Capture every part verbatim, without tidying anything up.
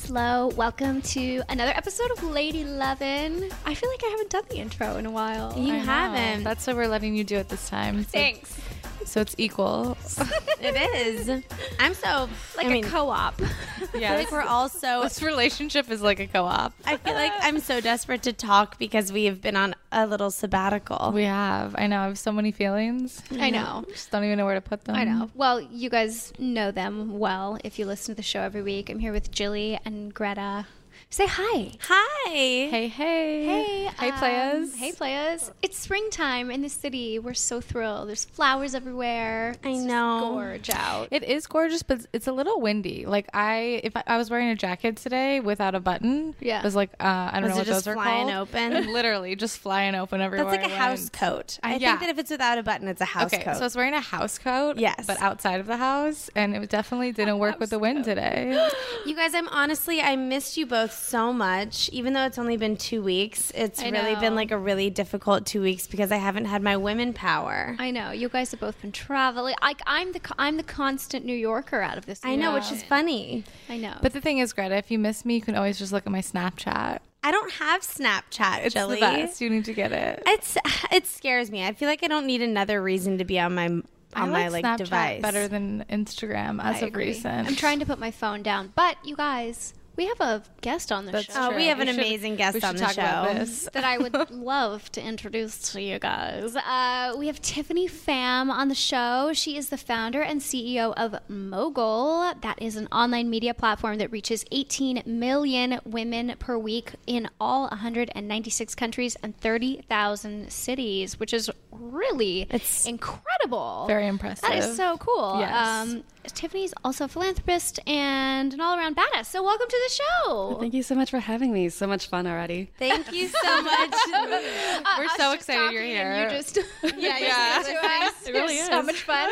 Flo. Welcome to another episode of Lady Lovin'. I feel like I haven't done the intro in a while. You I haven't. Know. That's why we're letting you do it this time. So, Thanks. So it's equal. It is. I'm so Like I a mean, co-op. I feel like we're all so. This relationship is like a co-op. I feel like I'm so desperate to talk because we have been on a little sabbatical. We have. I know. I have so many feelings. I know. Just don't even know where to put them. I know. Well, you guys know them well if you listen to the show every week. I'm here with Jilly and Greta. Say hi. Hi. Hey, hey. Hey. Hey, um, players. Hey, players. It's springtime in the city. We're so thrilled. There's flowers everywhere. I It's just know. gorge out. It is gorgeous, but it's a little windy. Like I, if I, I was wearing a jacket today without a button, Yeah. it was like uh, I don't Was know it what just those are flying called. open? Literally, just flying open everywhere. That's like a I house went. coat. I yeah. think that if it's without a button, it's a house Okay, coat. so I was wearing a house coat, Yes. but outside of the house, and it definitely didn't work with the wind today. You guys, I'm honestly, I missed you both so much. Even though it's only been two weeks, it's I really know. been like a really difficult two weeks because I haven't had my women power. I know. You guys have both been traveling. Like I'm the I'm the constant New Yorker out of this. I know, which unit. is funny. I know. But the thing is, Greta, if you miss me, you can always just look at my Snapchat. I don't have Snapchat, It's Jilly. the best. You need to get it. It's it scares me. I feel like I don't need another reason to be on my on I my like like Snapchat device. better than Instagram as I of agree. recent. I'm trying to put my phone down, but you guys, we have a guest on the That's show. Oh, we have an should- amazing guest we should on the talk about show. this. that I would love to introduce to you guys. Uh, we have Tiffany Pham on the show. She is the founder and C E O of Mogul. That is an online media platform that reaches eighteen million women per week in all one hundred ninety-six countries and thirty thousand cities, which is really It's incredible. Very impressive. That is so cool. Yes. Um, Tiffany's also a philanthropist and an all-around badass. So welcome to the show. Thank you so much for having me. So much fun already. Thank you so much. Uh, We're us so just excited you're talking here. and you just yeah, Yeah. yeah. It really So is. much fun.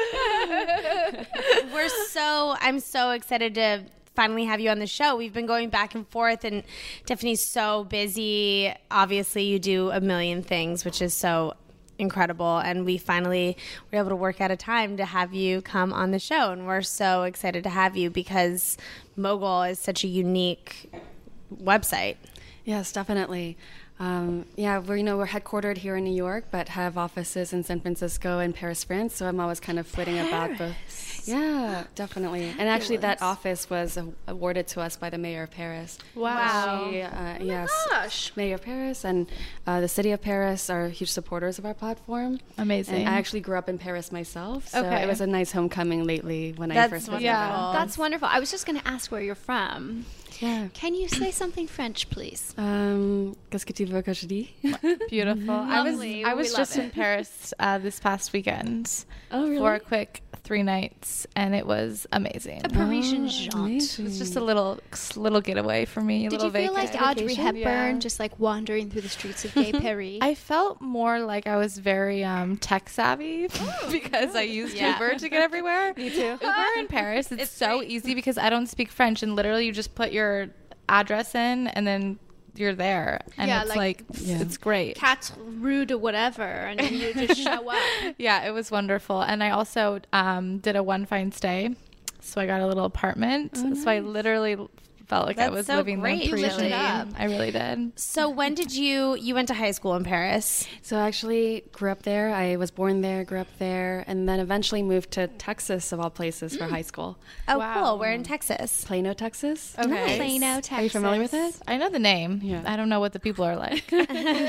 We're so I'm so excited to finally have you on the show. We've been going back and forth and Tiffany's so busy. Obviously you do a million things, which is so incredible, and we finally were able to work out a time to have you come on the show, and we're so excited to have you because Mogul is such a unique website. Yes, definitely. Um, yeah, we're you know we're headquartered here in New York, but have offices in San Francisco and Paris, France. So I'm always kind of flitting about both. Yeah, definitely. And actually, that office was a- awarded to us by the mayor of Paris. Wow. She, uh, yes, gosh. mayor of Paris and uh, the city of Paris are huge supporters of our platform. Amazing. And I actually grew up in Paris myself, so Okay. it was a nice homecoming lately when I That's first visited. Yeah. That's wonderful. I was just going to ask where you're from. Yeah. Can you say something French, please? Um, qu'est-ce que tu veux que je dise? Beautiful. I was Lovely. I We was love just it. in Paris uh, this past weekend Oh, really? for a quick three nights, and it was amazing. A Parisian Oh, jaunt. amazing. It was just a little little getaway for me. A Did little you feel vacation. like Audrey Vacation? Hepburn, Yeah. just like wandering through the streets of gay Paris? I felt more like I was very um, tech savvy because I used Yeah. Uber to get everywhere. Me too. Uber in Paris, it's, so easy because I don't speak French, and literally you just put your address in and then you're there, and Yeah, it's like- like, Yeah. it's great. Quatre Rue de whatever, and then you just show up. Yeah, it was wonderful. And I also um, did a one fine stay, so I got a little apartment. So I literally felt like I That's was so living great, the you Parisian lived it up. dream. I really did. So when did you you went to high school in Paris? So I actually grew up there. I was born there, grew up there, and then eventually moved to Texas, of all places, for high school. Oh, Wow. cool. We're in Texas. Plano, Texas. Okay. Plano, Texas. Are you familiar with it? I know the name. Yeah. I don't know what the people are like. Isn't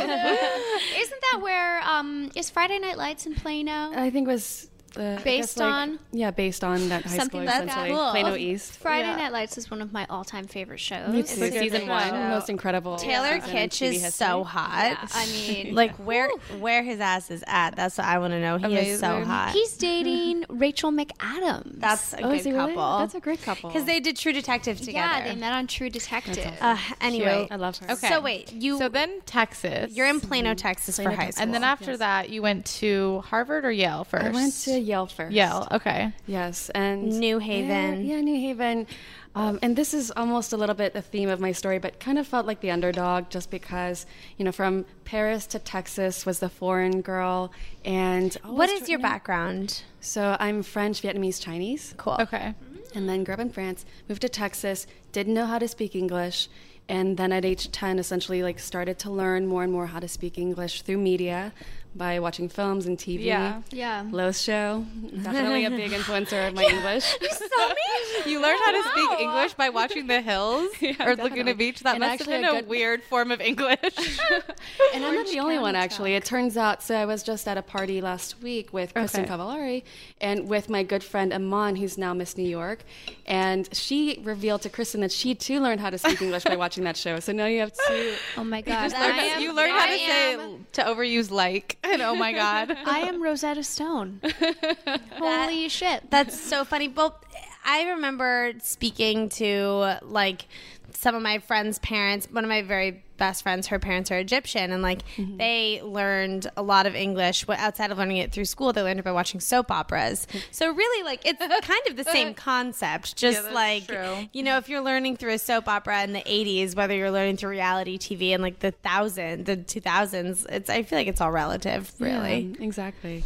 that where um is Friday Night Lights in Plano? I think it was uh, I Based guess, like- on? yeah, based on that high Something school, like that. essentially. Cool. Plano East. Friday Yeah. Night Lights is one of my all-time favorite shows. Me It's too. a good Season one, show. most incredible. Taylor season in Kitsch T V is history. so hot. Yeah, I mean, Like where where his ass is at. That's what I want to know. He is so Amazing. hot. he's dating Rachel McAdams. That's a Oh, good is he really? couple. That's a great couple. Because they did True Detective together. yeah, they met on True Detective. Uh, anyway, I love her. Okay. so wait, you So then Texas. you're in Plano, Texas Plano, for high Texas. school, and then after Yes. that, you went to Harvard or Yale first? I went to Yale first. Yale. Okay. Yes, and New Haven. Yeah, yeah, New Haven. Um, and this is almost a little bit the theme of my story, but kind of felt like the underdog just because, you know, from Paris to Texas was the foreign girl. And what always is your tr- you know- background? So I'm French, Vietnamese, Chinese. Cool. Okay. and then grew up in France, moved to Texas, didn't know how to speak English, and then at age ten, essentially like started to learn more and more how to speak English through media by watching films and T V. Yeah. Yeah. Lowe's Show, definitely a big influencer of my English. You saw me? You learned how to speak English by watching The Hills Yeah, or definitely. Laguna Beach. That And must have actually been a a, good- weird form of English. And I'm not the only one, actually. It turns out, so I was just at a party last week with Kristen Okay. Cavallari and with my good friend Amon, who's now Miss New York. And she revealed to Kristen that she too learned how to speak English by watching that show. So now you have two. Oh my God. Just learned- I am, you learned how to I say am- to overuse like, and oh my God. I am Rosetta Stone. Holy shit. That's so funny. Well, I remember speaking to like some of my friends' parents. One of my very best friends, her parents are Egyptian, and like Mm-hmm. they learned a lot of English Well, outside of learning it through school. They learned it by watching soap operas. So really, like it's kind of the same concept. Just that's like true. you know, if you're learning through a soap opera in the eighties, whether you're learning through reality T V in like the thousand, the two thousands, it's I feel like it's all relative, really. Yeah, exactly.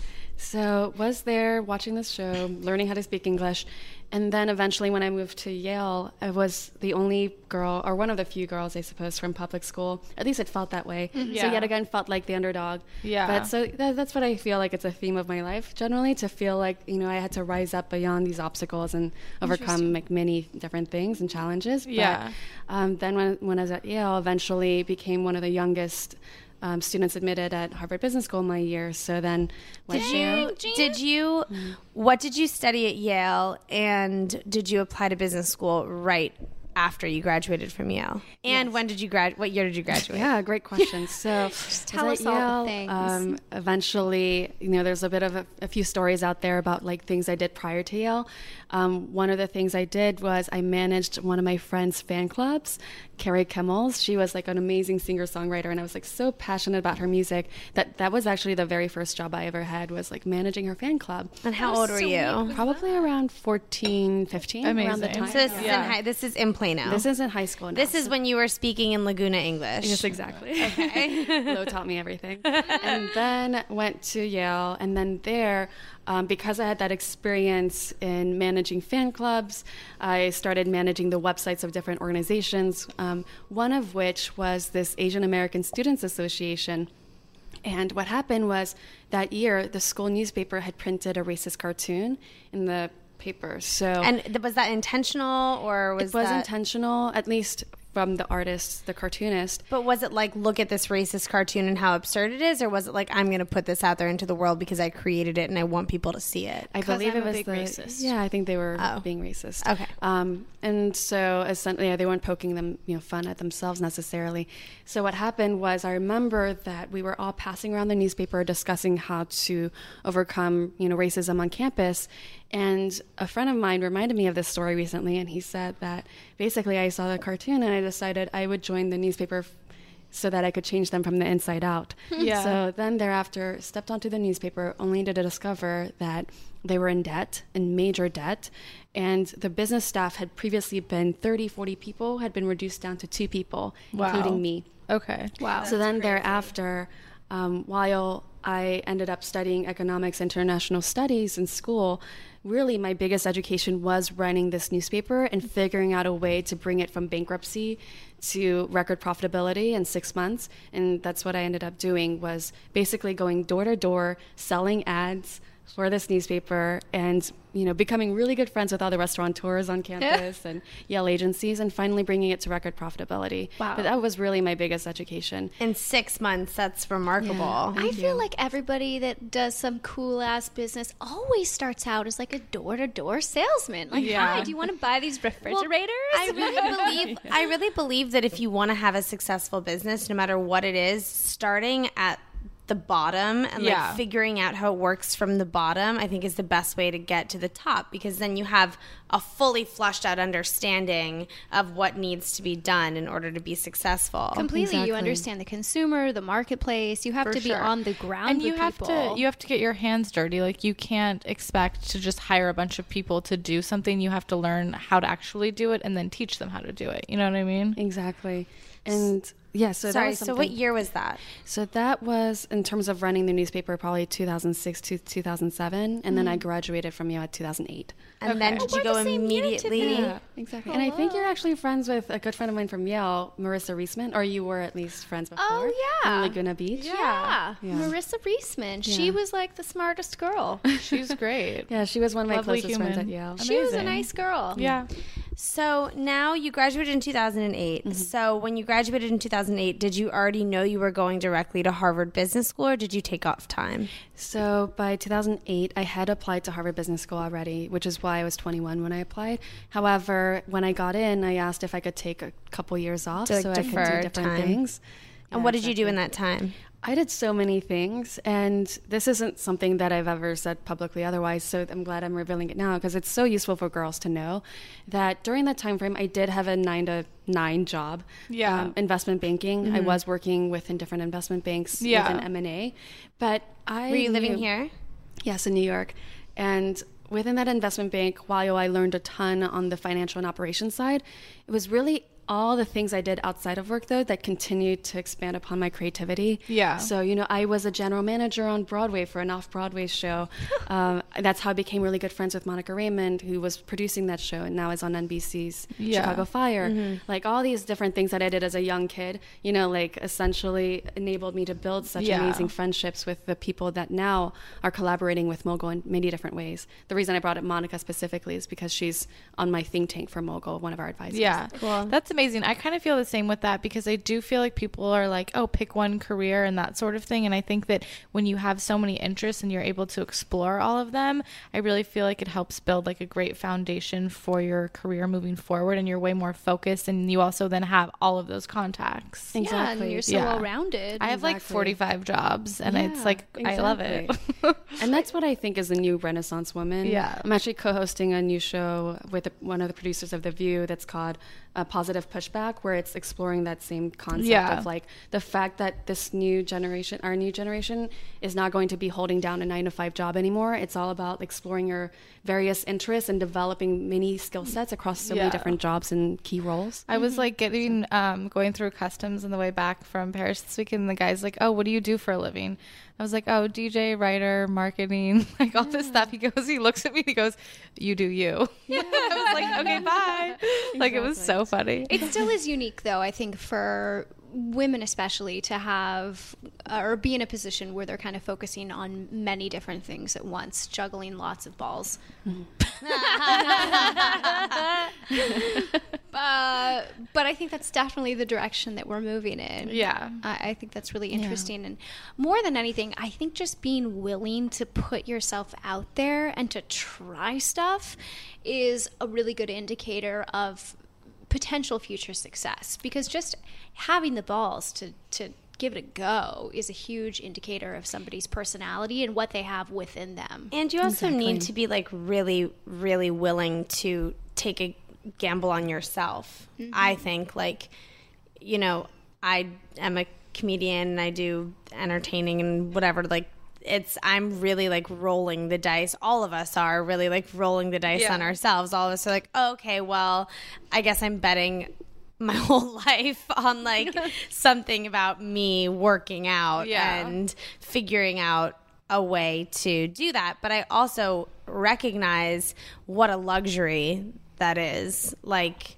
So was there watching this show, learning how to speak English, and then eventually when I moved to Yale, I was the only girl, or one of the few girls, I suppose, from public school. At least it felt that way. So Yeah. yet again, felt like the underdog. Yeah. But so that, that's what I feel like it's a theme of my life generally, to feel like, you know, I had to rise up beyond these obstacles and overcome like many different things and challenges. But, Yeah. um, then when, when I was at Yale, eventually became one of the youngest Um, students admitted at Harvard Business School my year. So then went Did there. you, did you, what did you study at Yale, and did you apply to business school right after you graduated from Yale? And when did you grad? What year did you graduate? Yeah, great question. So tell I was us at all the Yale, things. Um, eventually, you know, there's a bit of a, a few stories out there about like things I did prior to Yale. Um, one of the things I did was I managed one of my friend's fan clubs, Carrie Kemmels. She was like an amazing singer-songwriter, and I was like so passionate about her music that that was actually the very first job I ever had, was like managing her fan club. And how old were you? Probably around fourteen, fifteen, around the Amazing. time. So this is Yeah. in high, this is in Plano. This is in high school now. This is so- when you were speaking in Laguna English. Yes, exactly. Lo taught me everything. And then went to Yale, and then there, um, because I had that experience in managing fan clubs, I started managing the websites of different organizations, um, one of which was this Asian American Students Association. And what happened was that year, the school newspaper had printed a racist cartoon in the paper. So And th- was that intentional, or was it was that, intentional, at least from the artist, the cartoonist. But was it like, look at this racist cartoon and how absurd it is, or was it like, I'm going to put this out there into the world because I created it and I want people to see it? I believe I'm it a was big the racist. yeah. I think they were Oh. being racist. Okay. Um, and so essentially, yeah, they weren't poking them, you know, fun at themselves necessarily. So what happened was, I remember that we were all passing around the newspaper discussing how to overcome, you know, racism on campus. And a friend of mine reminded me of this story recently, and he said that basically I saw the cartoon and I decided I would join the newspaper f- so that I could change them from the inside out. Yeah. So then thereafter stepped onto the newspaper only to discover that they were in debt, in major debt, and the business staff had previously been thirty, forty people, had been reduced down to two people, Wow. including me. Okay. Wow. So then thereafter, um, while I ended up studying economics, international studies in school, really my biggest education was running this newspaper and figuring out a way to bring it from bankruptcy to record profitability in six months. And that's what I ended up doing, was basically going door to door, selling ads for this newspaper, and you know, becoming really good friends with all the restaurateurs on campus and Yale agencies, and finally bringing it to record profitability. Wow. But that was really my biggest education. In six months, that's remarkable. Yeah. I feel like everybody that does some cool ass business always starts out as like a door to door salesman. Like, Yeah. hi, do you want to buy these refrigerators? I really believe I really believe that if you want to have a successful business, no matter what it is, starting at the bottom and Yeah. like figuring out how it works from the bottom, I think is the best way to get to the top, because then you have a fully flushed out understanding of what needs to be done in order to be successful. Completely. You Exactly. understand the consumer, the marketplace. You have For to be sure. on the ground and you with have people. to you have to get your hands dirty. Like, you can't expect to just hire a bunch of people to do something. You have to learn how to actually do it and then teach them how to do it. You know what I mean? Exactly. And yeah, so Sorry, that was so something. what year was that? So that was, in terms of running the newspaper, probably two thousand six to two thousand seven, and then I graduated from Yale at two thousand eight. And Okay. then did Oh, you we're go the same year, immediately? Tiffany. Yeah, exactly. And I think you're actually friends with a good friend of mine from Yale, Marissa Reisman, or you were at least friends before. Oh, yeah. In Laguna Beach. Yeah. Yeah. Marissa Reisman. She Yeah. was like the smartest girl. She's great. Yeah, she was one of my Lovely closest friends at human. Yale. She was a Amazing. nice girl. Yeah. So now you graduated in two thousand eight. Mm-hmm. So when you graduated in two thousand eight, did you already know you were going directly to Harvard Business School, or did you take off time? So by two thousand eight, I had applied to Harvard Business School already, which is why I was twenty-one when I applied. However, when I got in, I asked if I could take a couple years off To, like, so I could defer do different time. things. And Yeah, what did you do exactly. in that time? I did so many things, and this isn't something that I've ever said publicly otherwise, so I'm glad I'm revealing it now because it's so useful for girls to know that during that time frame, I did have a nine to nine job. Yeah. Um, investment banking. Mm-hmm. I was working within different investment banks Yeah. within M and A, but I Were you living knew- here? Yes, in New York. And within that investment bank, while I learned a ton on the financial and operations side, it was really all the things I did outside of work, though, that continued to expand upon my creativity. Yeah. So, you know, I was a general manager on Broadway for an off-Broadway show. um, that's how I became really good friends with Monica Raymond, who was producing that show and now is on N B C's Yeah. Chicago Fire. Mm-hmm. Like all these different things that I did as a young kid, you know, like essentially enabled me to build such Yeah. amazing friendships with the people that now are collaborating with Mogul in many different ways. The reason I brought up Monica specifically is because she's on my think tank for Mogul, one of our advisors. Yeah. Cool. That's amazing. I kind of feel the same with that because I do feel like people are like, oh, pick one career and that sort of thing. And I think that when you have so many interests and you're able to explore all of them, I really feel like it helps build like a great foundation for your career moving forward, and you're way more focused, and you also then have all of those contacts. Yeah, Exactly. and you're so Yeah. well rounded. I have like Exactly. forty-five jobs and it's Yeah, like, I love it. And that's what I think is the new Renaissance woman. Yeah. I'm actually co-hosting a new show with one of the producers of The View that's called uh, Positive Pushback, where it's exploring that same concept Yeah. of like the fact that this new generation, our new generation, is not going to be holding down a nine to five job anymore. It's all about exploring your various interests and developing many skill sets across so Yeah. many different jobs and key roles. I was like getting um going through customs on the way back from Paris this week, and the guy's like, oh, what do you do for a living? I was like, oh, D J, writer, marketing, like all this stuff. He goes, he looks at me and he goes, you do you. Yeah. I was like, okay, bye. Like it was so funny. It still is unique, though, I think, for women especially to have uh, or be in a position where they're kind of focusing on many different things at once, juggling lots of balls. uh, but I think that's definitely the direction that we're moving in. Yeah. I, I think that's really interesting. And more than anything, I think just being willing to put yourself out there and to try stuff is a really good indicator of potential future success, because just having the balls to, to give it a go is a huge indicator of somebody's personality and what they have within them. And you also Exactly. need to be like really, really willing to take a gamble on yourself. I think like, you know, I am a comedian and I do entertaining and whatever, like it's, I'm really like rolling the dice. All of us are really like rolling the dice Yeah. on ourselves. All of us are like, oh, okay, well, I guess I'm betting my whole life on like something about me working out Yeah. and figuring out a way to do that. But I also recognize what a luxury that is. Like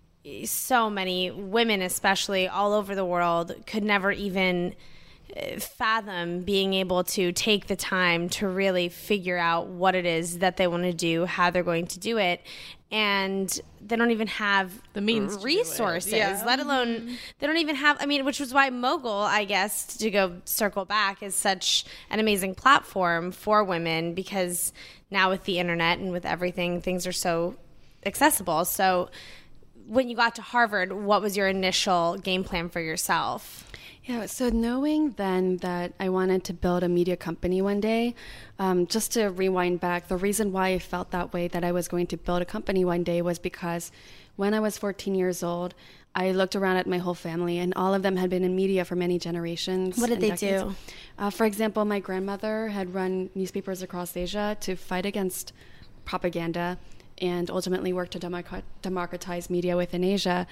so many women, especially all over the world, could never even uh, fathom being able to take the time to really figure out what it is that they want to do, how they're going to do it. And they don't even have The means to do it. resources, Yeah. let alone they don't even have. I mean, which was why Mogul, I guess, to go circle back, is such an amazing platform for women, because now with the internet and with everything, things are so accessible. So when you got to Harvard, what was your initial game plan for yourself? Yeah, so knowing then that I wanted to build a media company one day, um, just to rewind back, the reason why I felt that way, that I was going to build a company one day, was because when I was fourteen years old, I looked around at my whole family, and all of them had been in media for many generations. What did and they decades. do? Uh, for example, my grandmother had run newspapers across Asia to fight against propaganda and ultimately worked to democ- democratize media within Asia.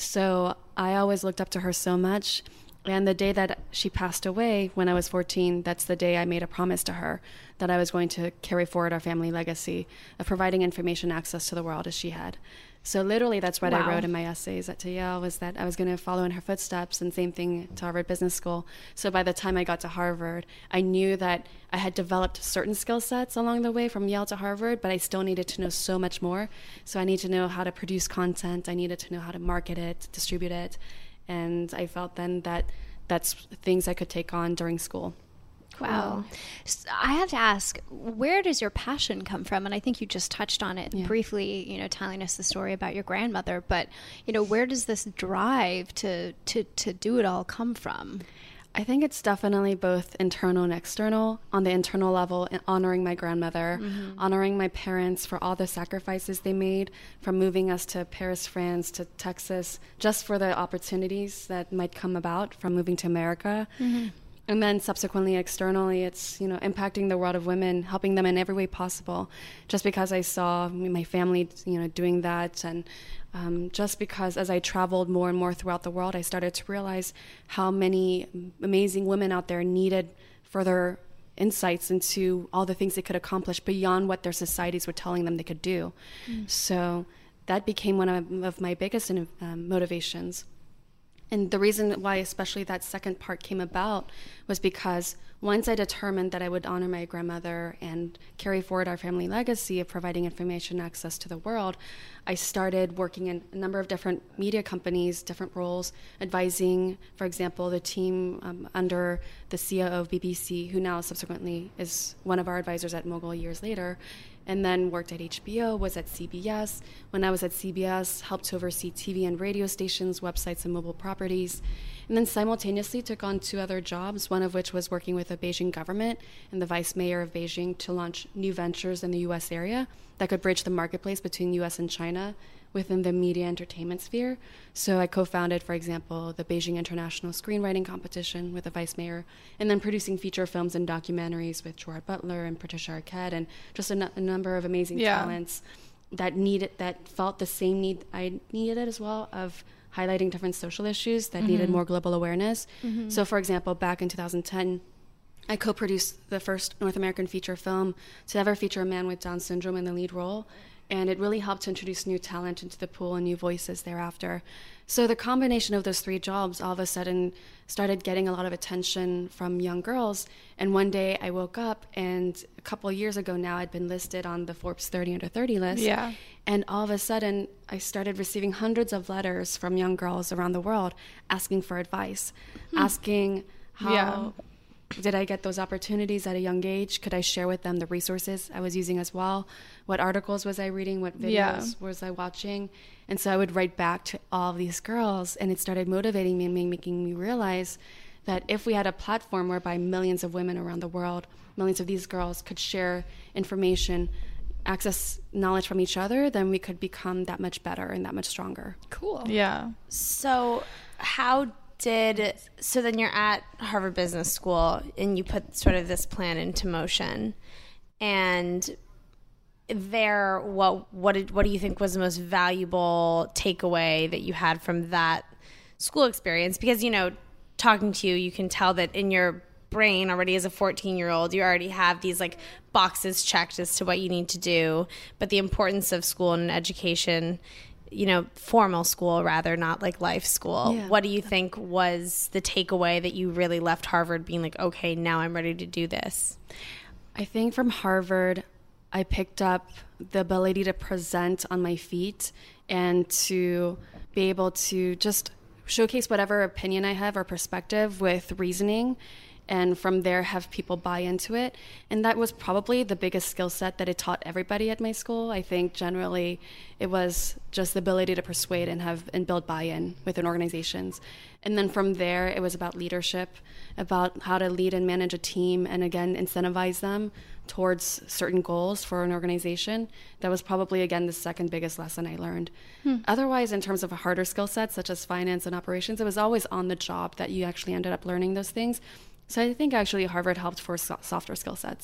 So I always looked up to her so much. And the day that she passed away, when I was fourteen, that's the day I made a promise to her that I was going to carry forward our family legacy of providing information access to the world as she had. So literally that's what Wow. I wrote in my essays at Yale, was that I was going to follow in her footsteps, and same thing to Harvard Business School. So by the time I got to Harvard, I knew that I had developed certain skill sets along the way from Yale to Harvard, but I still needed to know so much more. So I needed to know how to produce content. I needed to know how to market it, distribute it. And I felt then that that's things I could take on during school. Wow. S- I have to ask, where does your passion come from? And I think you just touched on it Yeah. briefly, you know, telling us the story about your grandmother, but, you know, where does this drive to, to, to do it all come from? I think it's definitely both internal and external. On the internal level, honoring my grandmother, mm-hmm. honoring my parents for all the sacrifices they made, from moving us to Paris, France, to Texas, just for the opportunities that might come about from moving to America. Mm-hmm. And then subsequently, externally, it's, you know, impacting the world of women, helping them in every way possible. Just because I saw my family, you know, doing that, and um, just because as I traveled more and more throughout the world, I started to realize how many amazing women out there needed further insights into all the things they could accomplish beyond what their societies were telling them they could do. Mm. So that became one of, of my biggest um, motivations. And the reason why especially that second part came about was because once I determined that I would honor my grandmother and carry forward our family legacy of providing information access to the world, I started working in a number of different media companies, different roles, advising, for example, the team um, under the C O O of B B C, who now subsequently is one of our advisors at Mogul years later, and then worked at H B O, was at C B S. When I was at C B S, helped to oversee T V and radio stations, websites, and mobile properties. And then simultaneously took on two other jobs, one of which was working with the Beijing government and the vice mayor of Beijing to launch new ventures in the U S area that could bridge the marketplace between U S and China within the media entertainment sphere. So I co-founded, for example, the Beijing International Screenwriting Competition with the vice mayor, and then producing feature films and documentaries with Gerard Butler and Patricia Arquette, and just a, n- a number of amazing Yeah. talents that needed, that felt the same need I needed as well, of highlighting different social issues that mm-hmm. needed more global awareness. Mm-hmm. So, for example, back in two thousand ten, I co-produced the first North American feature film to ever feature a man with Down syndrome in the lead role. And it really helped to introduce new talent into the pool and new voices thereafter. So the combination of those three jobs all of a sudden started getting a lot of attention from young girls. And one day I woke up, and a couple of years ago now, I'd been listed on the Forbes thirty under thirty list. Yeah. And all of a sudden, I started receiving hundreds of letters from young girls around the world asking for advice, hmm. asking how... Yeah. Did I get those opportunities at a young age? Could I share with them the resources I was using as well? What articles was I reading? What videos Yeah. was I watching? And so I would write back to all of these girls, and it started motivating me and making me realize that if we had a platform whereby millions of women around the world, millions of these girls could share information, access knowledge from each other, then we could become that much better and that much stronger. Cool. Yeah. So how did, so then you're at Harvard Business School and you put sort of this plan into motion, and there, what, what did, what do you think was the most valuable takeaway that you had from that school experience? Because, you know, talking to you, you can tell that in your brain already as a fourteen year old, you already have these like boxes checked as to what you need to do, but the importance of school and education, you know, formal school rather, not like life school. Yeah. What do you think was the takeaway that you really left Harvard being like, okay, now I'm ready to do this? I think from Harvard, I picked up the ability to present on my feet and to be able to just showcase whatever opinion I have or perspective with reasoning, and from there have people buy into it. And that was probably the biggest skill set that it taught everybody at my school. I think generally it was just the ability to persuade and have and build buy-in within organizations. And then from there, it was about leadership, about how to lead and manage a team, and again, incentivize them towards certain goals for an organization. That was probably, again, the second biggest lesson I learned. Hmm. Otherwise, in terms of a harder skill set, such as finance and operations, it was always on the job that you actually ended up learning those things. So I think actually Harvard helped for so- softer skill sets.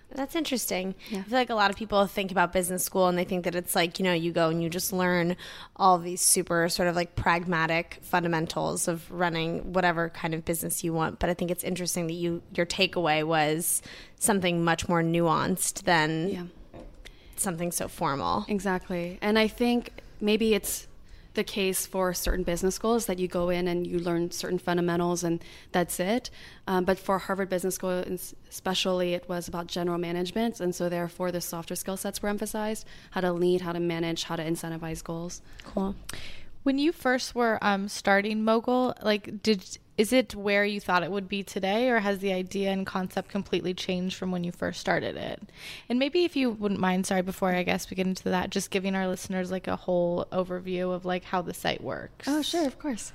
That's interesting. Yeah. I feel like a lot of people think about business school and they think that it's like, you know, you go and you just learn all these super sort of like pragmatic fundamentals of running whatever kind of business you want. But I think it's interesting that you your takeaway was something much more nuanced than Yeah. something so formal. Exactly. And I think maybe it's the case for certain business schools that you go in and you learn certain fundamentals and that's it. Um, but for Harvard Business School especially, it was about general management. And so therefore the softer skill sets were emphasized: how to lead, how to manage, how to incentivize goals. Cool. When you first were um, starting Mogul, like, did is it where you thought it would be today, or has the idea and concept completely changed from when you first started it? And maybe if you wouldn't mind, sorry, before I guess we get into that, just giving our listeners like a whole overview of like how the site works. Oh, sure, of course.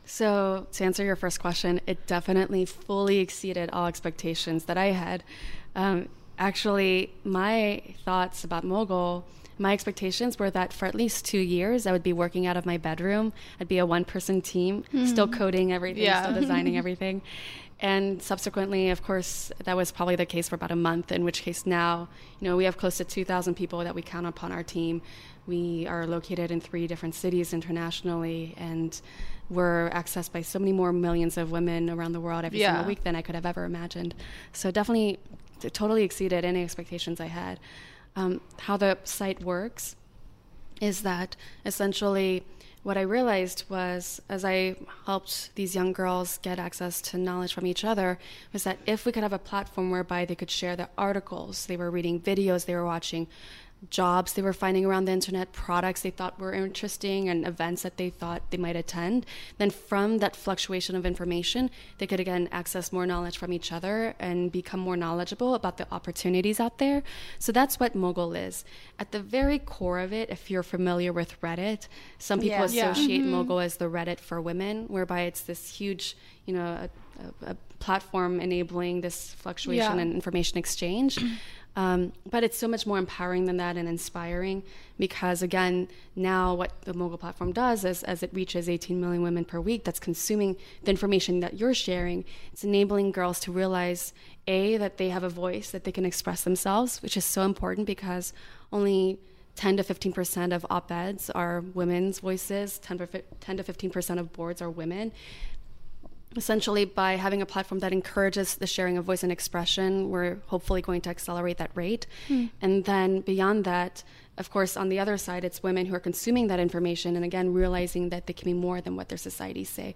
So to answer your first question, it definitely fully exceeded all expectations that I had. Um, actually, my thoughts about Mogul, my expectations were that for at least two years, I would be working out of my bedroom. I'd be a one-person team, mm-hmm. still coding everything, yeah. still designing everything. And subsequently, of course, that was probably the case for about a month, in which case now, you know, we have close to two thousand people that we count upon our team. We are located in three different cities internationally, and we're accessed by so many more millions of women around the world every yeah. single week than I could have ever imagined. So definitely, it totally exceeded any expectations I had. Um, how the site works is that essentially what I realized was, as I helped these young girls get access to knowledge from each other, was that if we could have a platform whereby they could share their articles, they were reading videos, they were watching jobs they were finding around the internet, products they thought were interesting, and events that they thought they might attend, then from that fluctuation of information, they could again access more knowledge from each other and become more knowledgeable about the opportunities out there. So that's what Mogul is. At the very core of it, if you're familiar with Reddit, some people yeah. associate yeah. mm-hmm. Mogul as the Reddit for women, whereby it's this huge, you know, a, a, a platform enabling this fluctuation yeah. and information exchange. Um, but it's so much more empowering than that and inspiring, because again, now what the Mogul platform does is, as it reaches eighteen million women per week that's consuming the information that you're sharing, it's enabling girls to realize, A, that they have a voice, that they can express themselves, which is so important because only ten to fifteen percent of op-eds are women's voices, ten to fifteen percent of boards are women. Essentially, by having a platform that encourages the sharing of voice and expression, we're hopefully going to accelerate that rate. Mm. And then beyond that, of course, on the other side, it's women who are consuming that information and again, realizing that they can be more than what their societies say.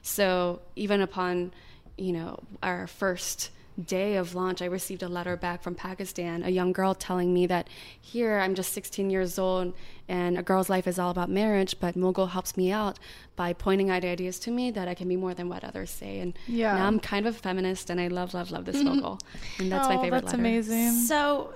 So even upon, you know, our first day of launch, I received a letter back from Pakistan, a young girl telling me that here I'm just sixteen years old and a girl's life is all about marriage, but Mogul helps me out by pointing out ideas to me that I can be more than what others say. And yeah. now I'm kind of a feminist and I love, love, love this Mogul. And that's oh, my favorite that's letter. Amazing. So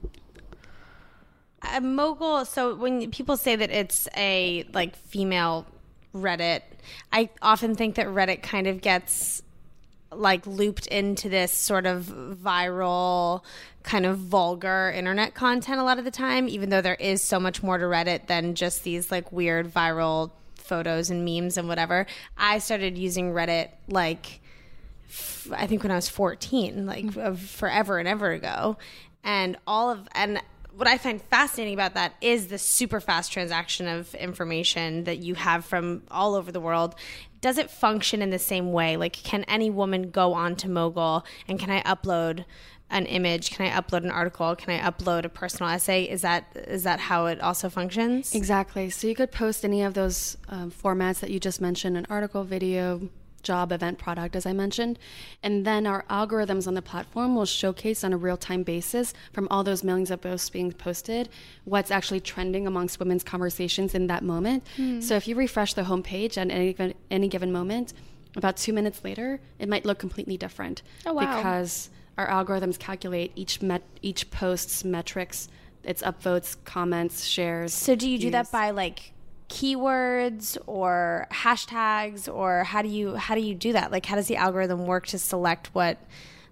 uh, Mogul, so when people say that it's a like female Reddit, I often think that Reddit kind of gets like looped into this sort of viral kind of vulgar internet content a lot of the time, even though there is so much more to Reddit than just these like weird viral photos and memes and whatever. I started using Reddit like f- I think when I was fourteen, like mm-hmm. forever and ever ago. And all of and what I find fascinating about that is the super fast transaction of information that you have from all over the world. Does it function in the same way? Like, can any woman go on to Mogul and can I upload an image? Can I upload an article? Can I upload a personal essay? Is that is that how it also functions? Exactly. So you could post any of those um, formats that you just mentioned, an article, video, job, event, product, as I mentioned. And then our algorithms on the platform will showcase on a real-time basis from all those millions of posts being posted what's actually trending amongst women's conversations in that moment. Mm. So if you refresh the homepage at any, any given moment, about two minutes later, it might look completely different. Oh, wow. Because our algorithms calculate each met, each post's metrics, its upvotes, comments, shares. So do you do views. that by like keywords or hashtags, or how do you how do you do that? Like, how does the algorithm work to select what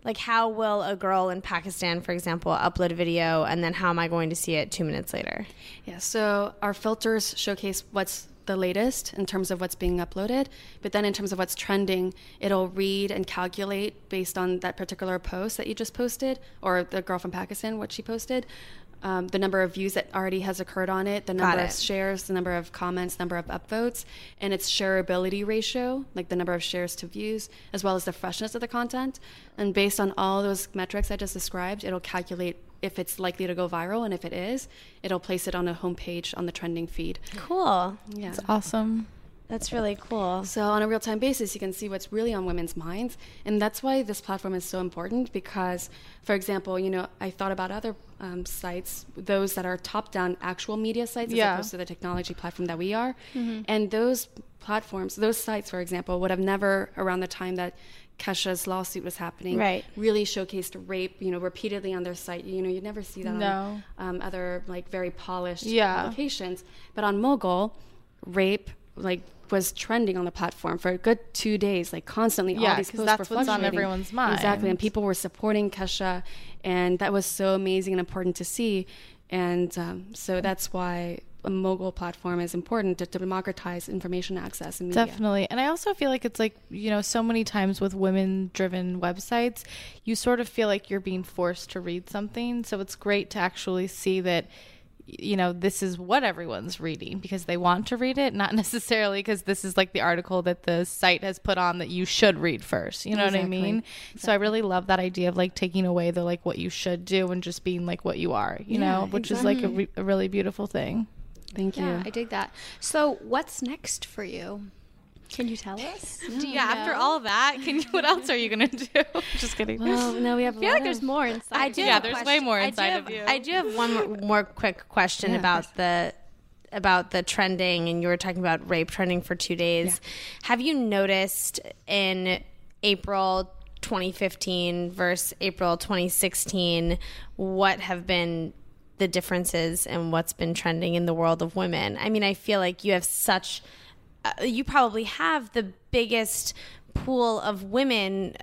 Like, how will a girl in Pakistan, for example, upload a video, and then how am I going to see it two minutes later? Yeah, so our filters showcase what's the latest in terms of what's being uploaded, but then in terms of what's trending, it'll read and calculate based on that particular post that you just posted, or the girl from Pakistan, what she posted, um, the number of views that already has occurred on it, the number Got of it. shares, the number of comments, number of upvotes, and its shareability ratio, like the number of shares to views, as well as the freshness of the content. And based on all those metrics I just described, it'll calculate if it's likely to go viral, and if it is, it'll place it on a homepage on the trending feed. Cool. Yeah. It's awesome. That's really cool. So on a real-time basis, you can see what's really on women's minds. And that's why this platform is so important because, for example, you know, I thought about other um, sites, those that are top-down actual media sites Yeah. as opposed to the technology platform that we are. Mm-hmm. And those platforms, those sites, for example, would have never, around the time that Kesha's lawsuit was happening, Right. really showcased rape, you know, repeatedly on their site. You know, you never see that No. on um, other, like, very polished Yeah. publications. But on Mogul, rape, like, was trending on the platform for a good two days, like constantly. Yeah, all these 'cause posts that's were what's on fluctuating. everyone's mind. Exactly, and people were supporting Kesha, and that was so amazing and important to see. And um, so that's why a Mogul platform is important to, to democratize information access and media. Definitely. And I also feel like it's like, you know, so many times with women driven websites, you sort of feel like you're being forced to read something. So it's great to actually see that, you know, this is what everyone's reading because they want to read it, not necessarily because this is like the article that the site has put on that you should read first. You know Exactly. what I mean? Exactly. So I really love that idea of like taking away the like what you should do and just being like what you are, you Yeah, know, which exactly. is like a, re- a really beautiful thing. Thank you. Yeah, I dig that. So, what's next for you? Can you tell us? Yeah, after all that, can you, what else are you going to do? Just kidding. Well, no, we have. I feel like there's more inside. I of do you. Yeah, have a there's way question. more I do inside have- of you. I do have one more, more quick question Yeah, of about course. the about the trending, and you were talking about rape trending for two days. Have you noticed in April twenty fifteen versus April twenty sixteen what have been the differences and what's been trending in the world of women? I mean, I feel like you have such, uh, you probably have the biggest pool of women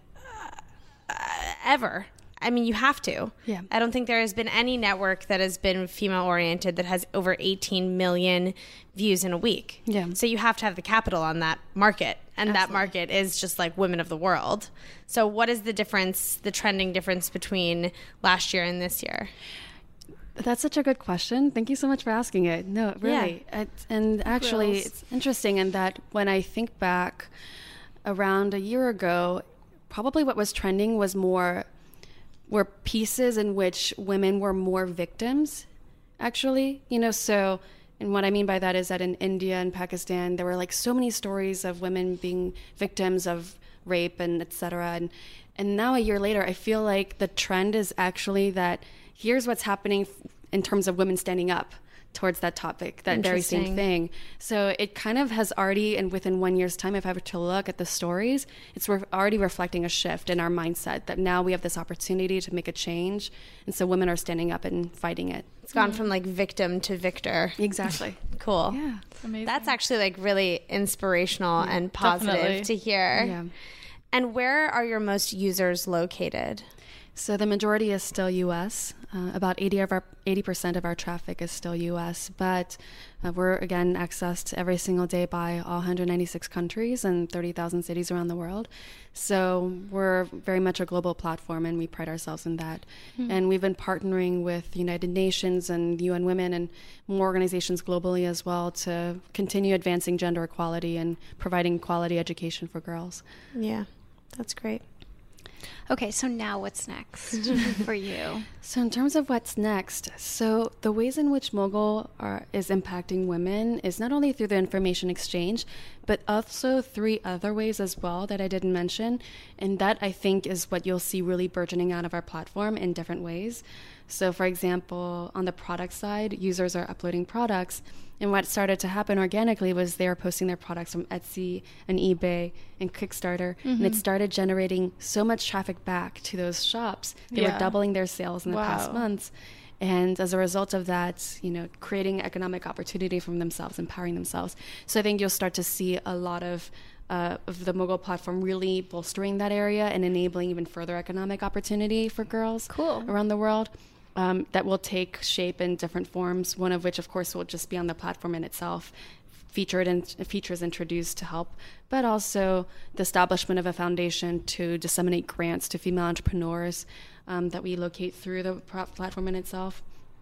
uh, ever. I mean, you have to. Yeah. I don't think there has been any network that has been female oriented that has over eighteen million views in a week. Yeah. So you have to have the capital on that market. And that market is just like women of the world. So what is the difference, the trending difference between last year and this year? That's such a good question. Thank you so much for asking it. No, really. It's, and actually, Grills. it's interesting in that when I think back around a year ago, probably what was trending was more were pieces in which women were more victims, actually. You know, so, and what I mean by that is that in India and Pakistan, there were like so many stories of women being victims of rape and et cetera. And, and now a year later, I feel like the trend is actually that here's what's happening f- in terms of women standing up towards that topic, that very same Interesting. thing. So it kind of has already, and within one year's time, if I were to look at the stories, it's re- already reflecting a shift in our mindset that now we have this opportunity to make a change. And so women are standing up and fighting it. It's gone from like victim to victor. Exactly. Cool. Yeah. Amazing. That's actually like really inspirational and positive definitely. to hear. Yeah. And where are your most users located? So the majority is still U S. Uh, about eighty of our eighty percent of our traffic is still U S, but uh, we're again accessed every single day by all one hundred ninety-six countries and thirty thousand cities around the world. So we're very much a global platform, and we pride ourselves in that. Mm-hmm. And we've been partnering with the United Nations and U N Women and more organizations globally as well to continue advancing gender equality and providing quality education for girls. Yeah, that's great. Okay, so now what's next for you? So in terms of what's next, so the ways in which Mogul are, is impacting women is not only through the information exchange, but also three other ways as well that I didn't mention. And that, I think, is what you'll see really burgeoning out of our platform in different ways. So for example, on the product side, users are uploading products. And what started to happen organically was they were posting their products from Etsy and eBay and Kickstarter. Mm-hmm. And it started generating so much traffic back to those shops. They Yeah. were doubling their sales in the Wow. past months. And as a result of that, you know, creating economic opportunity for themselves, empowering themselves. So I think you'll start to see a lot of uh, of the Mogul platform really bolstering that area and enabling even further economic opportunity for girls Cool. around the world. Um, that will take shape in different forms, one of which, of course, will just be on the platform in itself, featured and features introduced to help, but also the establishment of a foundation to disseminate grants to female entrepreneurs um, that we locate through the platform in itself.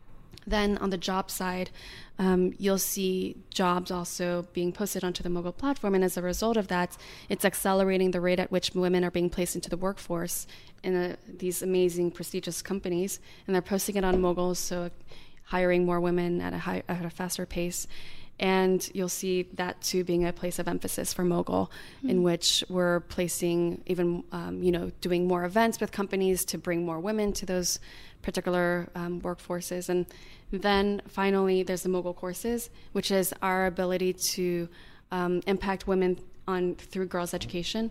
Then on the job side, um, you'll see jobs also being posted onto the Mogul platform. And as a result of that, it's accelerating the rate at which women are being placed into the workforce in a, these amazing, prestigious companies. And they're posting it on Mogul, so hiring more women at a, high, at a faster pace. And you'll see that too being a place of emphasis for Mogul, mm-hmm. in which we're placing even, um, you know, doing more events with companies to bring more women to those particular um, workforces. And then finally, there's the Mogul courses, which is our ability to um, impact women on through girls' education.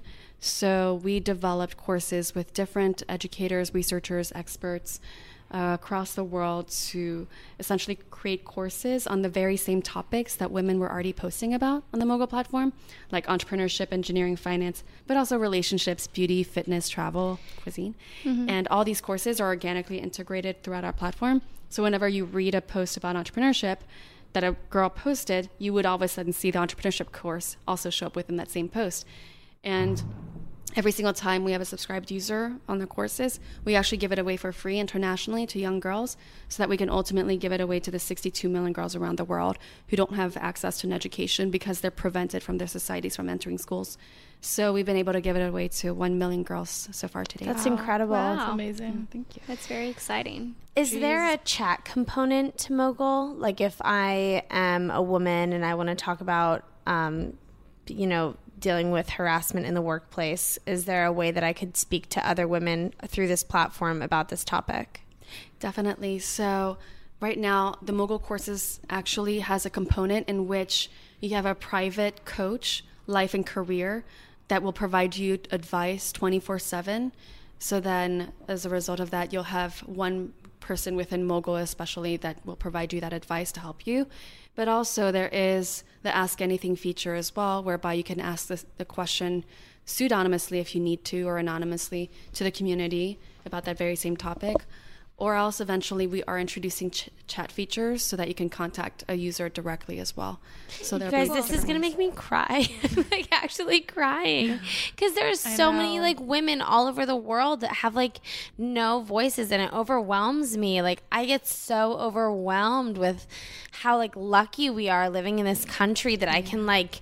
So we developed courses with different educators, researchers, experts, Uh, across the world to essentially create courses on the very same topics that women were already posting about on the Mogul platform, like entrepreneurship, engineering, finance, but also relationships, beauty, fitness, travel, cuisine. Mm-hmm. And all these courses are organically integrated throughout our platform. So whenever you read a post about entrepreneurship that a girl posted, you would all of a sudden see the entrepreneurship course also show up within that same post. And every single time we have a subscribed user on the courses, we actually give it away for free internationally to young girls so that we can ultimately give it away to the sixty-two million girls around the world who don't have access to an education because they're prevented from their societies from entering schools. So we've been able to give it away to one million girls so far today. That's wow. incredible. Wow. That's amazing. Mm, thank you. That's very exciting. Is Jeez. there a chat component to Mogul? Like if I am a woman and I want to talk about, um, you know, dealing with harassment in the workplace, is there a way that I could speak to other women through this platform about this topic? Definitely. So right now, the Mogul courses actually has a component in which you have a private coach, life and career, that will provide you advice twenty-four seven. So then as a result of that, you'll have one person within Mogul especially that will provide you that advice to help you. But also there is the Ask Anything feature as well, whereby you can ask the, the question pseudonymously if you need to, or anonymously to the community about that very same topic. Or else eventually we are introducing ch- chat features so that you can contact a user directly as well. So You guys, this is going to make me cry. I'm like actually crying. Because there's so many like women all over the world that have like no voices, and it overwhelms me. Like I get so overwhelmed with how like lucky we are living in this country that I can like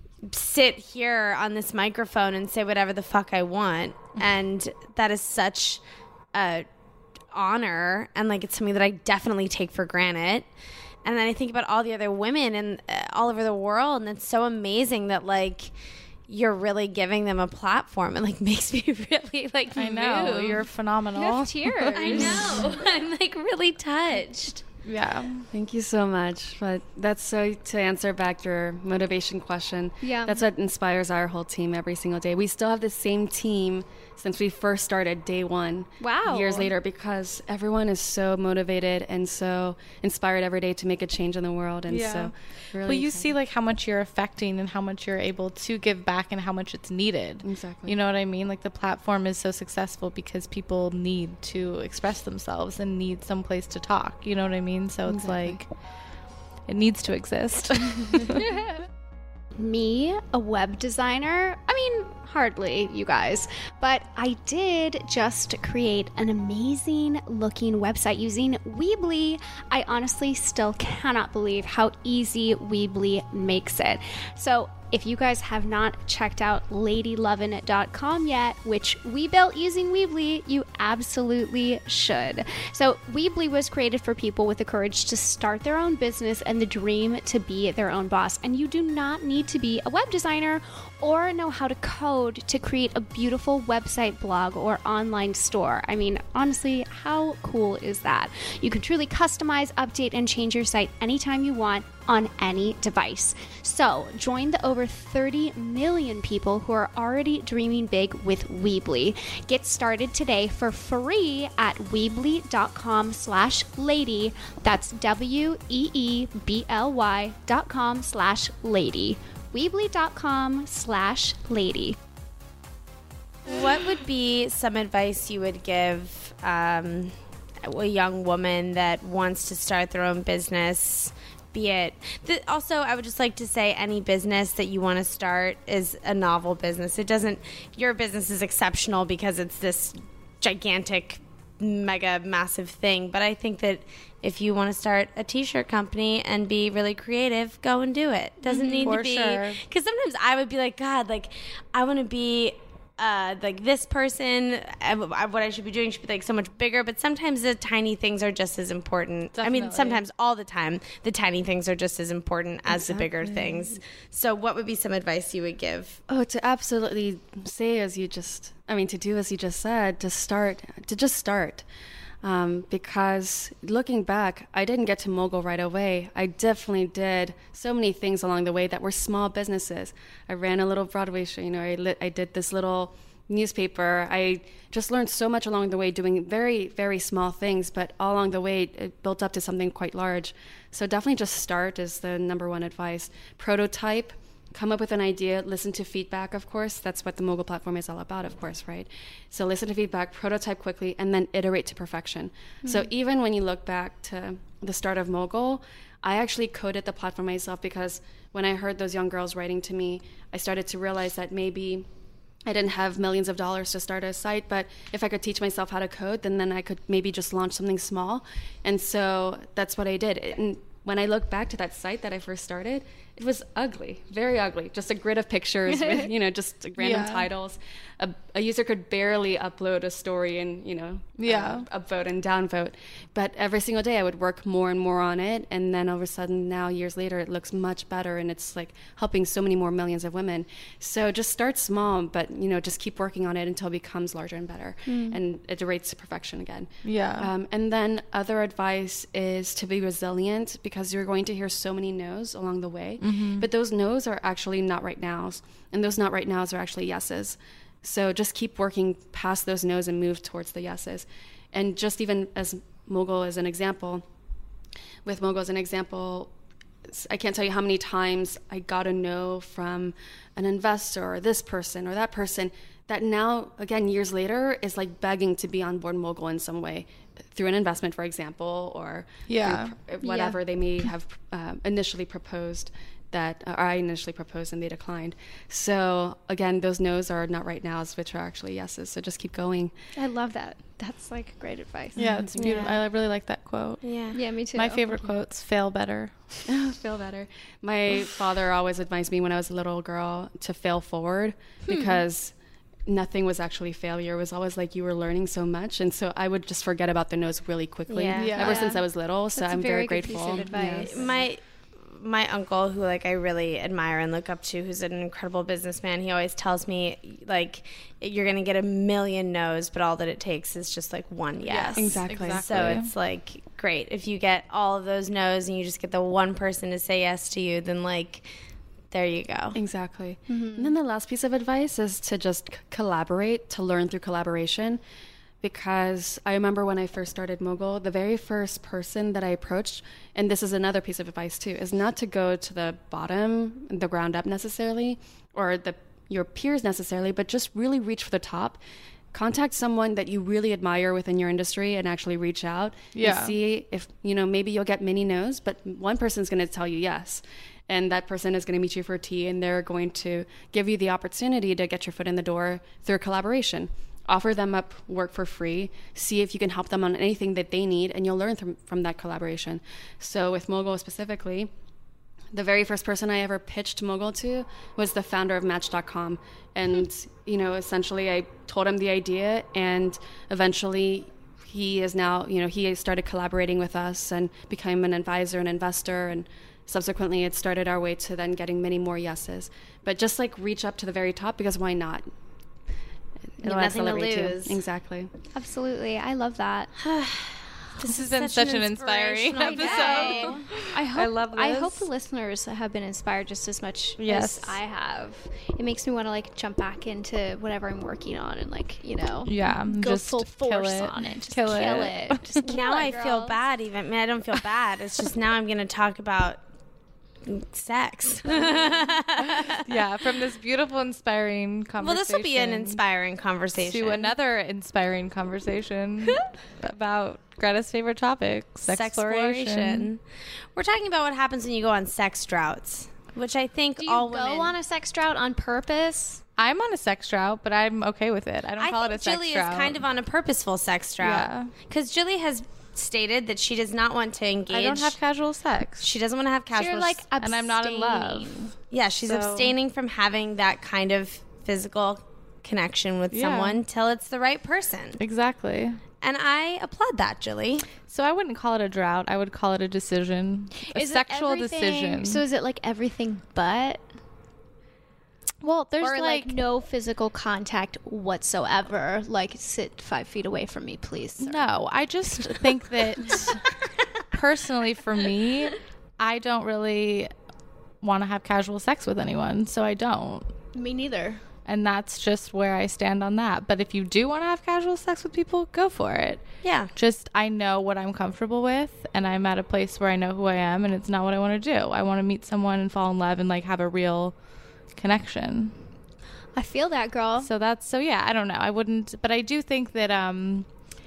sit here on this microphone and say whatever the fuck I want. And that is such a honor, and like it's something that I definitely take for granted. And then I think about all the other women and uh, all over the world, and it's so amazing that like you're really giving them a platform. It like makes me really like I know move. you're phenomenal. You have tears. I know. I'm like really touched. Yeah. Thank you so much. But that's so to answer back your motivation question. Yeah. That's what inspires our whole team every single day. We still have the same team since we first started day one. Wow. Years later, because everyone is so motivated and so inspired every day to make a change in the world. And Yeah. so really Well, you excited. see like how much you're affecting and how much you're able to give back and how much it's needed. Exactly. You know what I mean? Like the platform is so successful because people need to express themselves and need some place to talk. You know what I mean? So it's Exactly. like it needs to exist. Me, a web designer? I mean, hardly, you guys. But I did just create an amazing looking website using Weebly. I honestly still cannot believe how easy Weebly makes it. So if you guys have not checked out lady lovin dot com yet, which we built using Weebly, you absolutely should. So Weebly was created for people with the courage to start their own business and the dream to be their own boss. And you do not need to be a web designer or know how to code to create a beautiful website, blog, or online store. I mean, honestly, how cool is that? You can truly customize, update, and change your site anytime you want on any device. So join the over thirty million people who are already dreaming big with Weebly. Get started today for free at weebly dot com slash lady. That's W E E B L Y dot com slash lady. weebly.com slash lady. What would be some advice you would give um, a young woman that wants to start their own business? Be it th- also, I would just like to say any business that you want to start is a novel business. It doesn't. Your business is exceptional because it's this gigantic, mega, massive thing. But I think that if you want to start a T-shirt company and be really creative, go and do it. Doesn't need For to be sure. because sometimes I would be like, God, like I want to be. Uh, like this person, I, I, what I should be doing should be like so much bigger, but sometimes the tiny things are just as important. I mean, Definitely. sometimes all the time, the tiny things are just as important as the bigger things. So what would be some advice you would give? Oh, to absolutely say as you just, I mean, to do as you just said, to start, to just start. Um, because looking back, I didn't get to Mogul right away. I definitely did so many things along the way that were small businesses. I ran a little Broadway show, you know, I, lit, I did this little newspaper. I just learned so much along the way doing very, very small things, but all along the way, it built up to something quite large. So definitely just start is the number one advice. Prototype. Come up with an idea, listen to feedback, of course. That's what the Mogul platform is all about, of course, right? So listen to feedback, prototype quickly, and then iterate to perfection. Mm-hmm. So even when you look back to the start of Mogul, I actually coded the platform myself because when I heard those young girls writing to me, I started to realize that maybe I didn't have millions of dollars to start a site, but if I could teach myself how to code, then, then I could maybe just launch something small. And so that's what I did. And when I look back to that site that I first started, it was ugly, very ugly. Just a grid of pictures with, you know, just random Yeah. titles. A, a user could barely upload a story and, you know, Yeah. uh, upvote and downvote. But every single day I would work more and more on it. And then all of a sudden now, years later, it looks much better. And it's like helping so many more millions of women. So just start small, but, you know, just keep working on it until it becomes larger and better. Mm. And it iterates to perfection again. Yeah. Um, and then other advice is to be resilient because you're going to hear so many no's along the way. Mm-hmm. But those no's are actually not right nows. And those not right nows are actually yeses. So just keep working past those no's and move towards the yeses. And just even as Mogul as an example, with Mogul as an example, I can't tell you how many times I got a no from an investor or this person or that person that now, again, years later, is like begging to be on board Mogul in some way through an investment, for example, or Yeah. through whatever Yeah. they may have uh, initially proposed that, or I initially proposed and they declined. So again, those no's are not right nows, which are actually yeses. So just keep going. I love that. That's like great advice. Yeah, it's beautiful. Yeah. I really like that quote. Yeah. Yeah, me too. My favorite quotes, fail better. Feel better. My father always advised me when I was a little girl to fail forward because nothing was actually failure. It was always like you were learning so much. And so I would just forget about the no's really quickly Yeah. Yeah. ever Yeah. since I was little. So That's a I'm very very, good piece grateful. of advice. Yes. My my uncle, who like I really admire and look up to, who's an incredible businessman, he always tells me like you're gonna get a million no's, but all that it takes is just like one yes. Exactly. So it's like great if you get all of those no's and you just get the one person to say yes to you, then like there you go. Exactly. And then the last piece of advice is to just c- collaborate, to learn through collaboration. Because I remember when I first started Mogul, the very first person that I approached, and this is another piece of advice too, is not to go to the bottom, the ground up necessarily, or the your peers necessarily, but just really reach for the top. Contact someone that you really admire within your industry and actually reach out Yeah. and see if, you know, maybe you'll get many no's, but one person's going to tell you yes. And that person is going to meet you for tea and they're going to give you the opportunity to get your foot in the door through a collaboration. Offer them up work for free, see if you can help them on anything that they need, and you'll learn from, from that collaboration. So with Mogul specifically, the very first person I ever pitched Mogul to was the founder of Match dot com. And, you know, essentially I told him the idea, and eventually he is now, you know, he started collaborating with us and became an advisor and investor, and subsequently it started our way to then getting many more yeses. But just like reach up to the very top, because why not? It'll Nothing to accelerate you. lose. Exactly. Absolutely. I love that. This has been such an inspiring inspirational episode. day. I hope love I hope this. the listeners have been inspired just as much Yes. as I have. It makes me want to like jump back into whatever I'm working on and like, you know, Yeah, go just full kill force it. on it. Just Kill kill, it. it. Just kill Now it, I feel girls. bad even. I mean, I don't feel bad. It's just now I'm going to talk about sex. Yeah, from this beautiful, inspiring conversation. Well, this will be an inspiring conversation. To another inspiring conversation about Greta's favorite topic, sex exploration. We're talking about what happens when you go on sex droughts, which I think Do you all go women... on a sex drought on purpose? I'm on a sex drought, but I'm okay with it. I don't I call it think a sex Julie drought. is kind of on a purposeful sex drought. Yeah. Because Julie has stated that she does not want to engage. I don't have casual sex. She doesn't want to have So casual you're like s- and I'm not in love. abstaining. Yeah, she's So- abstaining from having that kind of physical connection with Yeah. someone till it's the right person. Exactly. And I applaud that, Julie. So I wouldn't call it a drought. I would call it a decision. A Is it sexual everything- decision. So is it like everything but? well, there's Or like, like, no physical contact whatsoever? Like sit five feet away from me, please. sir. no, I just think that personally for me, I don't really want to have casual sex with anyone, so I don't. Me neither. And that's just where I stand on that. But if you do want to have casual sex with people, go for it. Yeah. Just, I know what I'm comfortable with, and I'm at a place where I know who I am, and it's not what I want to do. I want to meet someone and fall in love and like have a real connection. I feel that, girl. So that's, so yeah, I don't know. I wouldn't, but I do think that, um,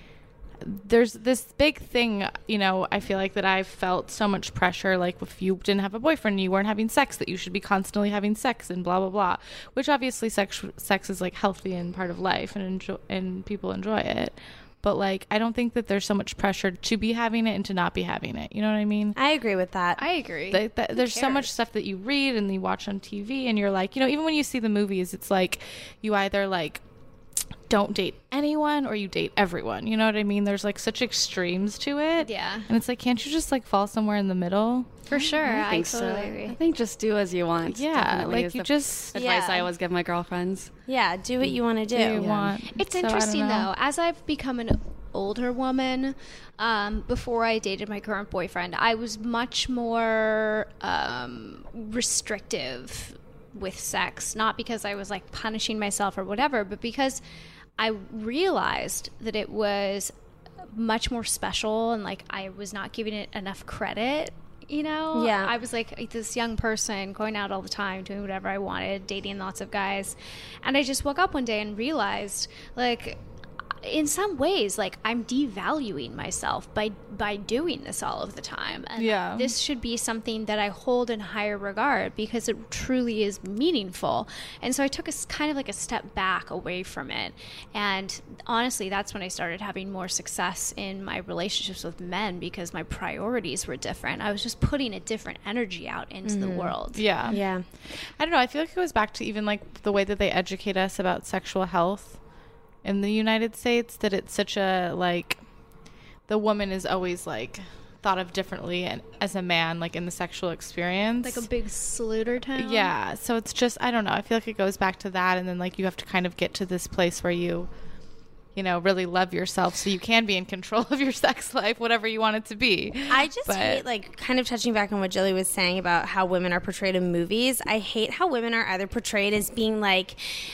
there's this big thing, you know, I feel like that I've felt so much pressure, like if you didn't have a boyfriend, you weren't having sex, that you should be constantly having sex and blah, blah, blah, which obviously sex, sex is like healthy and part of life and enjoy, and people enjoy it. But like, I don't think that there's so much pressure to be having it and to not be having it. You know what I mean? I agree with that. I agree. Th- th- there's so cares? much stuff that you read and you watch on T V and you're like, you know, even when you see the movies, it's like you either like don't date anyone or you date everyone. You know what I mean? There's like such extremes to it. Yeah. And it's like, can't you just like fall somewhere in the middle? For sure. I, think totally so. agree. I think just do as you want. Yeah, definitely like is you the just advice Yeah. I always give my girlfriends. Yeah, do what you want to do. do you Yeah. want. It's So I don't interesting know. though, as I've become an older woman, um, before I dated my current boyfriend, I was much more um, restrictive with sex. Not because I was like punishing myself or whatever, but because I realized that it was much more special and like I was not giving it enough credit. You know, Yeah. I was like this young person going out all the time, doing whatever I wanted, dating lots of guys. And I just woke up one day and realized, like, in some ways, like, I'm devaluing myself by by doing this all of the time. And Yeah. this should be something that I hold in higher regard because it truly is meaningful. And so I took a s- kind of like a step back away from it. And honestly, that's when I started having more success in my relationships with men because my priorities were different. I was just putting a different energy out into the world. Yeah. Yeah. I don't know. I feel like it goes back to even like the way that they educate us about sexual health in the United States, that it's such a like the woman is always like thought of differently and as a man, like in the sexual experience. Like a big saluter town. Yeah. So it's just, I don't know. I feel like it goes back to that. And then like you have to kind of get to this place where you, you know, really love yourself so you can be in control of your sex life, whatever you want it to be. I just But- hate, like, kind of touching back on what Jilly was saying about how women are portrayed in movies. I hate how women are either portrayed as being like,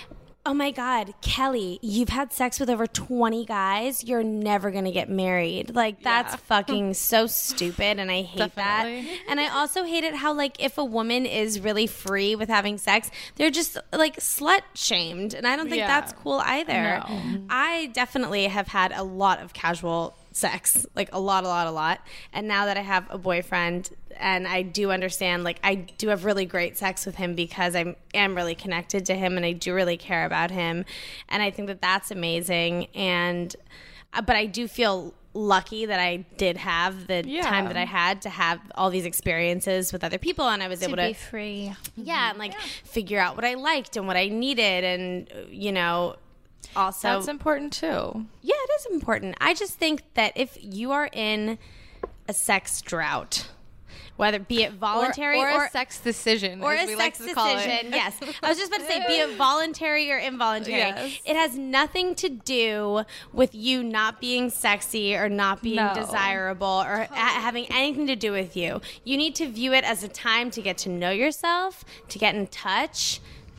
oh my God, Kelly, you've had sex with over twenty guys. You're never going to get married. Like, that's Yeah. fucking so stupid. And I hate Definitely. that. And I also hate it how, like, if a woman is really free with having sex, they're just, like, slut shamed. And I don't think Yeah. that's cool either. No. I definitely have had a lot of casual sex, like a lot, a lot, a lot. And now that I have a boyfriend and I do understand, like I do have really great sex with him because I am really connected to him and I do really care about him. And I think that that's amazing. And, uh, but I do feel lucky that I did have the Yeah. time that I had to have all these experiences with other people and I was To able be to, free. yeah, and like figure out what I liked and what I needed. And, uh, you know, also That's important too. yeah, it is important. I just think that if you are in a sex drought, whether be it voluntary or, or, a sex decision, or as a we sex like to call decision, it. yes. I was just about to say, be it voluntary or involuntary. Yes. It has nothing to do with you not being sexy or not being No. desirable or ha- having anything to do with you. You need to view it as a time to get to know yourself, to get in touch,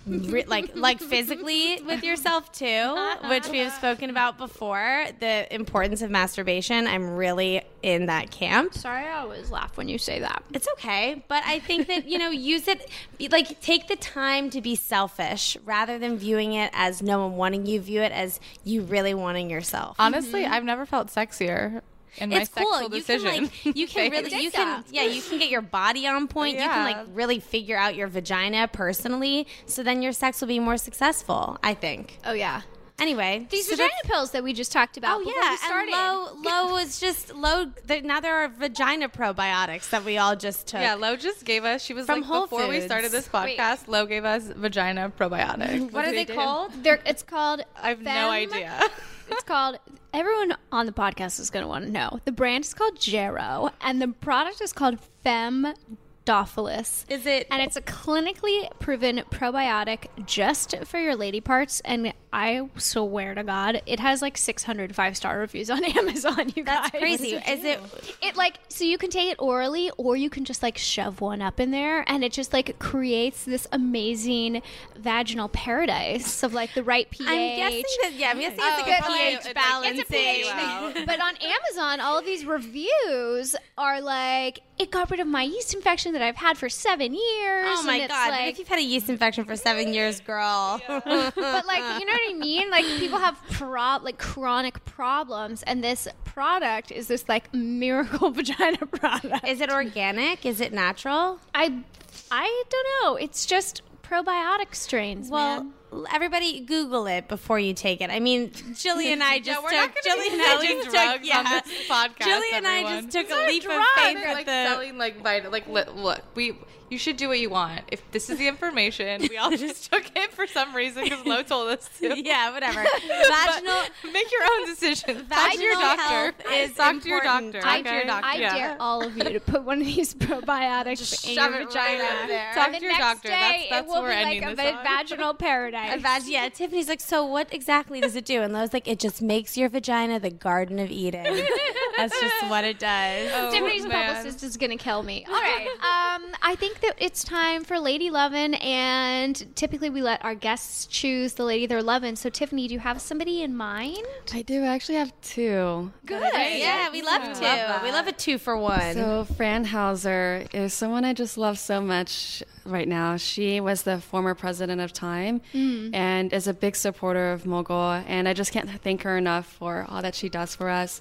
re- like like physically with yourself too, which we have spoken about before, the importance of masturbation. I'm really in that camp. Sorry, I always laugh when you say that. It's okay, but I think that, you know, use it, like, take the time to be selfish rather than viewing it as no one wanting you. View it as you really wanting yourself. Honestly, I've never felt sexier in my It's sexual cool. You decision. can like you can really you can yeah you can get your body on point. You can Yeah. like really figure out your vagina personally. So then your sex will be more successful, I think. Oh, yeah. Anyway, These so vagina that's- pills that we just talked about Oh before yeah, we started. and low low was just low. There, now there are vagina probiotics that we all just took. Yeah, Lo just gave us. She was From like Whole before we Foods. started this Wait. podcast. Lo gave us vagina probiotics. What are they do? called? They're, it's called I have no Fem- idea. It's called, everyone on the podcast is going to want to know. The brand is called Jarrow, and the product is called Femdophilus. Is it? And it's a clinically proven probiotic just for your lady parts. And I swear to God, it has like six hundred five-star reviews on Amazon, you That's guys. crazy. Is it? It like, so you can take it orally or you can just like shove one up in there and it just like creates this amazing vaginal paradise of like the right pH. I'm guessing that. Yeah, I'm guessing Oh, it's like a good. pH It's like- balancing. It's a pH thing. But on Amazon, all of these reviews are like, it got rid of my yeast infection that I've had for seven years. Oh my and it's god! like- But if you've had a yeast infection for seven years, girl. but like, you know what I mean? Like people have pro- like chronic problems, and this product is this like miracle vagina product. Is it organic? Is it natural? I I don't know. It's just probiotic strains, Well, man. everybody Google it before you take it. I mean, Jillian and I just we're took. not gonna Jillian be and I selling just drugs took. Yeah, on this podcast, Jillian and I everyone. just took These a are leap drugs. of faith They're at like the. selling like vit- like li- look, we you should do what you want. If this is the information, we all just took it for some reason because Lo told us to. Yeah, whatever. Vaginal. But make your own decisions. Talk to your Vaginal doctor. health is Talk to your important. doctor. Talk okay? to your doctor. I Yeah. dare all of you to put one of these probiotics in shove your it right vagina. up there. Talk And to the your next doctor. day, That's- that's it will what we're be like ending a this va- on. vaginal paradise. A vag- yeah, Tiffany's like, so what exactly does it do? And I was like, it just makes your vagina the Garden of Eden. That's just what it does. Oh, Tiffany's man. publicist is gonna kill me. All right. Um, I think that it's time for Lady Lovin', and typically we let our guests choose the lady they're loving. So, Tiffany, do you have somebody in mind? I do actually have two. Good. Yeah, we love to. We love a two for one. So Fran Hauser is someone I just love so much right now. She was the former president of Time and is a big supporter of Mogul. And I just can't thank her enough for all that she does for us.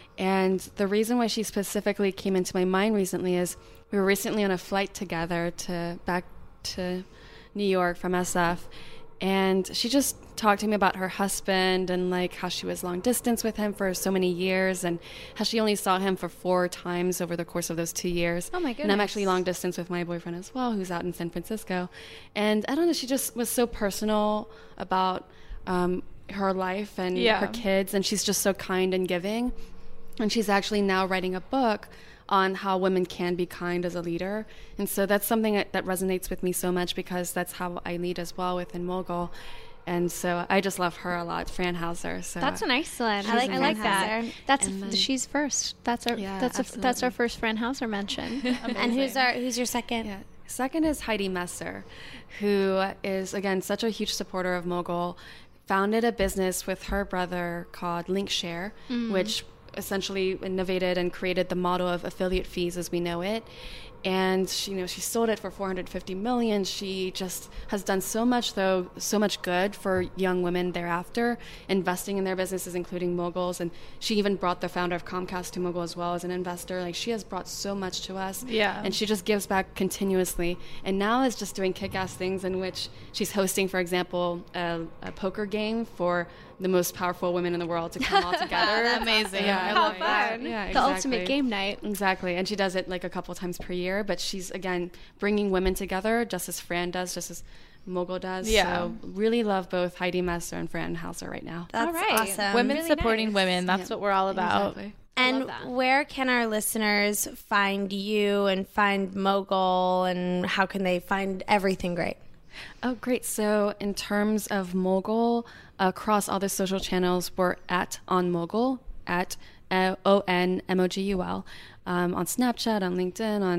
And the reason why she specifically came into my mind recently is we were recently on a flight together to back to New York from S F. And she just talked to me about her husband and like how she was long distance with him for so many years and how she only saw him for four times over the course of those two years. Oh my And I'm goodness. actually long distance with my boyfriend as well, who's out in San Francisco. And I don't know, she just was so personal about um, her life and Yeah. her kids, and she's just so kind and giving. And she's actually now writing a book on how women can be kind as a leader. And so that's something that, that resonates with me so much because that's how I lead as well within Mogul. And so I just love her a lot, Fran Hauser. So That's an excellent. I like I like Fran that. Hauser. That's And then- she's first. That's our Yeah, that's a, that's our absolutely. first Fran Hauser mention. And who's our who's your second? Yeah. Second is Heidi Messer, who is, again, such a huge supporter of Mogul. Founded a business with her brother called Linkshare, which essentially innovated and created the model of affiliate fees as we know it. And she, you know, she sold it for four hundred fifty million. She just has done so much, though, so much good for young women thereafter, investing in their businesses, including Moguls. And she even brought the founder of Comcast to Mogul as well as an investor. Like, she has brought so much to us. Yeah. And she just gives back continuously. And now is just doing kick-ass things in which she's hosting, for example, a, a poker game for the most powerful women in the world to come all together. Amazing. Yeah, I How love that. fun. Yeah, The exactly. ultimate game night. Exactly. And she does it like a couple times per year, but she's, again, bringing women together just as Fran does, just as Mogul does. Yeah. So really love both Heidi Messer and Fran Hauser right now. That's All right. awesome. Women really supporting nice. women. That's Yeah, what we're all about. Exactly. And love that. where can our listeners find you and find Mogul, and how can they find everything great? Oh, great. So in terms of Mogul, across all the social channels, we're at On Mogul, at uh, O N M O G U L, um, on Snapchat, on LinkedIn, on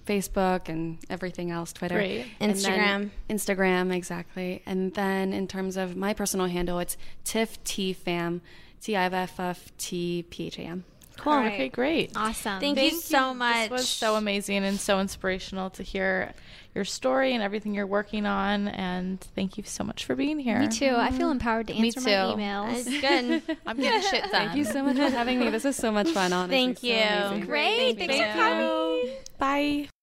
Facebook and everything else, Twitter. Great. And Instagram. then- Instagram, exactly. And then in terms of my personal handle, it's Tiff T Fam, T I F F F T P H A M. Cool. All right. Okay, great. Awesome. Thank, you so much. This was so amazing and so inspirational to hear your story and everything you're working on. And thank you so much for being here. Me too. I feel empowered to Me answer my too. emails. It's good. I'm getting shit done. Thank you so much for having me. This is so much fun, honestly. Thank So you. amazing. Great. Thank Thanks you. for coming. Bye.